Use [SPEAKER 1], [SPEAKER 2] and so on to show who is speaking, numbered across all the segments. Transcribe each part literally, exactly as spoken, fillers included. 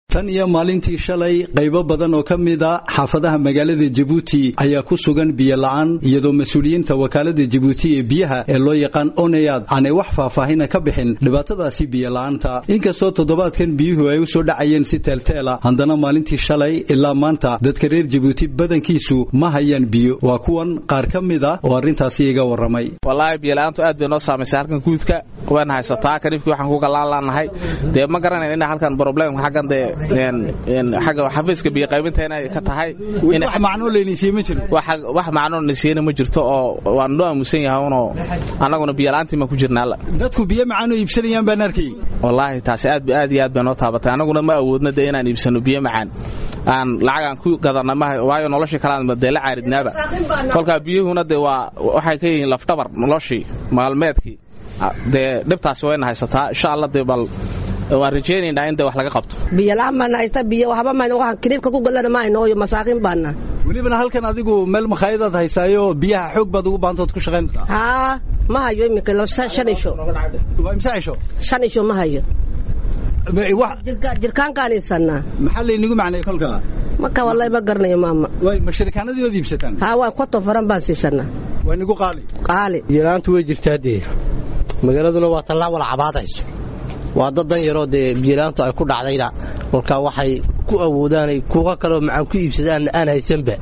[SPEAKER 1] tan iyo maalintii shalay qaybo badan oo kamida xaafadaha magaalada Djibouti ayaa ku sugan biyo la'aan iyadoo mas'uuliyiinta wakaalada Djibouti ee biyaha ee loo yaqaan Oneyad aanay wax faahfaahin ka bixin dhibaatadaasi biyo la'aanta inkastoo toddobaadkan biyuhu ay u soo dhacayeen si teelteela haddana maalintii shalay ilaa maanta dadka reer Djibouti badankiisu ma hayaan biyo waa kuwan qaar kamida oo arintaasi iga waramay
[SPEAKER 2] wallahi biyo la'aantu aad bay noo saameysay halkan guudka waan haysataa kanifkii waxaan ku galaan laanahay de ma garanayna in halkan problem xagan de een xaga xafiiska biyo qaybinteena ka tahay
[SPEAKER 1] in wax macno leeynaysiin ma jiro
[SPEAKER 2] wax wax macno leeynaysiin ma jirto oo waan noo aamusan yahay oo anaguna biyo la'aantii ma ku jirnaa
[SPEAKER 1] dadku biyo macaan iibsanayaan baan arkay
[SPEAKER 2] wallahi taasi aad aad iyo aad baan noo taabatay anaguna ma awoodna de inaan iibsano biyo macaan aan lacag aan ku gadana ma waayo nolosha kala de la caaridnaaba kolka biyuhuna de waa waxay ka yihiin laf dhabar noloshii maalmeedkii de dhibtaas way haysataa insha Allah de bal waan rajeenaynaa in wax laga qabto
[SPEAKER 3] biyo la'aan ayta biyo waxba ma waxaan kidibka ku galana ma ayno iyo masaakin baana
[SPEAKER 1] waliba halkan adigu meel makhaayad haysaayo biyaha xoog baad ugu baantood ku shaqeyntaa
[SPEAKER 3] ha ma hayo imika la shanisho
[SPEAKER 1] waa imsaasho
[SPEAKER 3] shanisho ma hayo wax jirkaan kaan iibsana
[SPEAKER 1] maxaa la inigu macnay kolka
[SPEAKER 3] marka wallahi ma garanayo maama
[SPEAKER 1] way mashirkaanadii wad iibsataan
[SPEAKER 3] ha waa qoto faran baan siisana
[SPEAKER 1] waa inigu qaali
[SPEAKER 3] qaali
[SPEAKER 4] yaraantu way jirtaa de magaaladuna waa talaa wala cabaadayso waa dad dan yaro de biilaantu ay ku dhacdayna marka waxay ku awoodaan kuwa kale macaan ku iibsadaan aan haysanba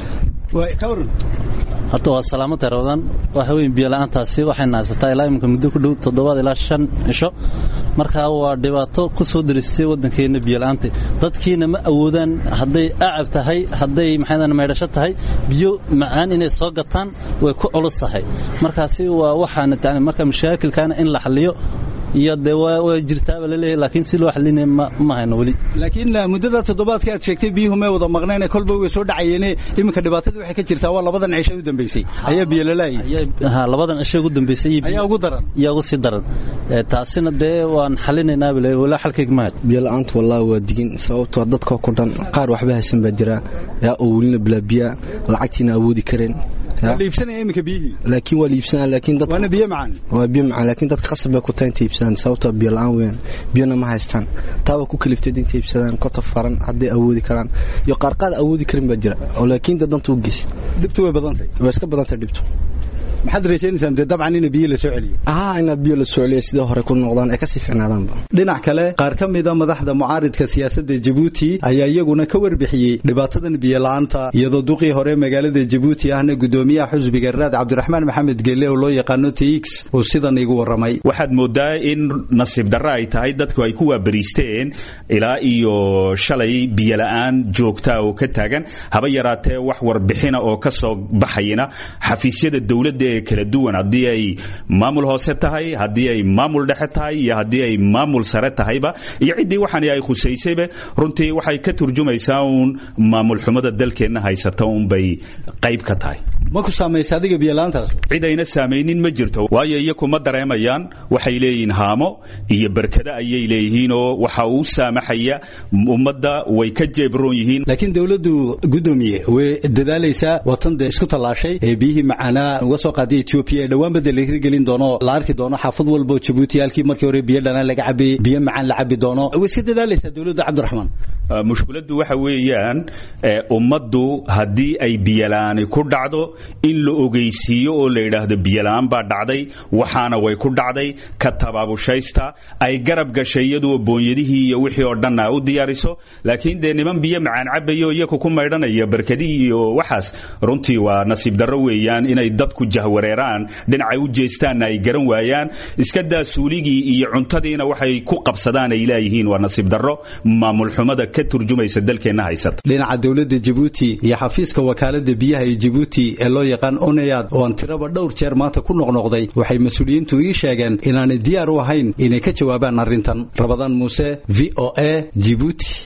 [SPEAKER 1] way kawran
[SPEAKER 5] hatta waa salaamada rawadan waxa weyn biyo la'aantaasi waxay naasataa ilaa imka muddo ku dhow toddoba ilaa shan cisho marka waa dhibaato ku soo diristay wadankeena biyo la'aanta dadkiina ma awoodaan haday aacab tahay haday maxadan meedhasho tahay biyo macaan inay soo gataan way ku culus tahay markaasi waa waxaan taan marka mashaakilkana in la xalliyo iyo de waa jirtaa leeyahay laakiin si loo xalinay ma hayno wali
[SPEAKER 1] laakiin muddada toddobaadka aad sheegtay biyuhu ma wada maqnayna kolba way soo dhacayeen iminka dhibaatada waxay ka jirtaa waa labadan cisho u dambeysay ayaa biyo lalaayay
[SPEAKER 5] ha labadan cisho ugu dambeysay
[SPEAKER 1] ayaa ugu daran
[SPEAKER 5] ayaa ugu sii daran taasina de waan xalinaynaa bilaa wala xalkayg ma
[SPEAKER 4] biyo la'aanta wallahi waa digin sababtoo dadka ku dhan qaar waxba haysan baa jira yaa oo wulina bila biyo lacagtina awoodi kareen
[SPEAKER 1] liibsanaya imika biyihi
[SPEAKER 4] laakiin waa liibsanaa laakiin dadka
[SPEAKER 1] waa biyo macaan
[SPEAKER 4] waa biyo macaan laakiin dadka qasab bay ku tahay iibsadaan sababtoo biyo la'aan weyn biyana ma haystaan taa waa ku kaliftay inta iibsadaan qoto faran haday awoodi karaan iyo qaar qaad awoodi karin baa jira oo laakiin dadanta u gees
[SPEAKER 1] dibtu way badantay
[SPEAKER 4] way iska badantay dibtu
[SPEAKER 1] maxaad rajaynaysan de dabcan in biyo la soo celiyo
[SPEAKER 4] ah in biyo la soo celiyo sida hore ku noqdaan ee ka sii fiicnaadaan
[SPEAKER 1] dhinac kale qaar kamida madaxda mucaaridka siyaasadda Djibouti ayaa iyaguna ka warbixiyay dhibaatadan biyo la'aanta iyadoo duqii hore magaalada Djibouti ahna gudoomiyaha xisbiga Raad Cabdiraxmaan Maxamed Geele oo loo yaqaan T X oo sidan igu waramay
[SPEAKER 6] waxaad moodaa in nasiib darro ay tahay dadku ay ku waabariisteen ilaa iyo shalay biyo la'aan joogta oo ka taagan haba yaraatee wax warbixina oo ka soo baxayna xafiisyada dawladda kala duwan hadii ay maamul hoose tahay hadii ay maamul dhexe tahay iyo hadii ay maamul sare tahayba iyo cidii waxaan ay khuseysayba runtii waxay ka turjumaysaa un maamul xumada dalkeena haysata un bay qayb ka tahay
[SPEAKER 1] ma ku saameysay adiga biyo la'aantaas
[SPEAKER 6] cidayna saameynin ma jirto waayo iyagu ma dareemayaan waxay leeyihiin haamo iyo barkada ayay leeyihiin oo waxa uu saamaxaya ummadda way ka jeebroon yihiin
[SPEAKER 1] laakiin dawladdu gudoomiye way dadaalaysaa watan de isku talaashay ee biyihi macaana uga soo qaaday Ethiopia dhawaan bedel la hirgelin doono la arki doono xaafad walba Djibouti halkii markii hore biyo dhanaan laga cabay biyo macaan la cabi doono way iska dadaalaysaa dawladda Cabdiraxmaan
[SPEAKER 6] mushkiladu waxa weeyaan ummaddu hadii ay biyo la'aan ku dhacdo in la ogeysiiyo oo la yiraahdo biyo la'aan baa dhacday waxaana way ku dhacday ka tabaabushaysta ay garab gashay iyadoo boonyadihii iyo wixii oo dhan u diyaariso laakiin de niman biyo macaan cabayo iyagu ku maydhanaya barkadii iyo waxaas runtii waa nasiib darro weeyaan inay dadku jahwareeraan dhinacay u jeestaan ay garan waayaan iska daa suuligii iyo cuntadiina waxay ku qabsadaan ay ilaayihiin waa nasiib darro maamul xumada ka turjumaysa dalkeena haysata
[SPEAKER 1] dhinaca dawladda Djibouti iyo xafiiska wakaalada biyaha ee Djibouti ee loo yaqaan Oneyad oo tiraba dhowr jeer maanta ku noqnoqday waxay mas'uuliyiintu ii sheegeen inaanay diyaar u ahayn inay ka jawaabaan arrintan Rabadaan Muuse V O A Djibouti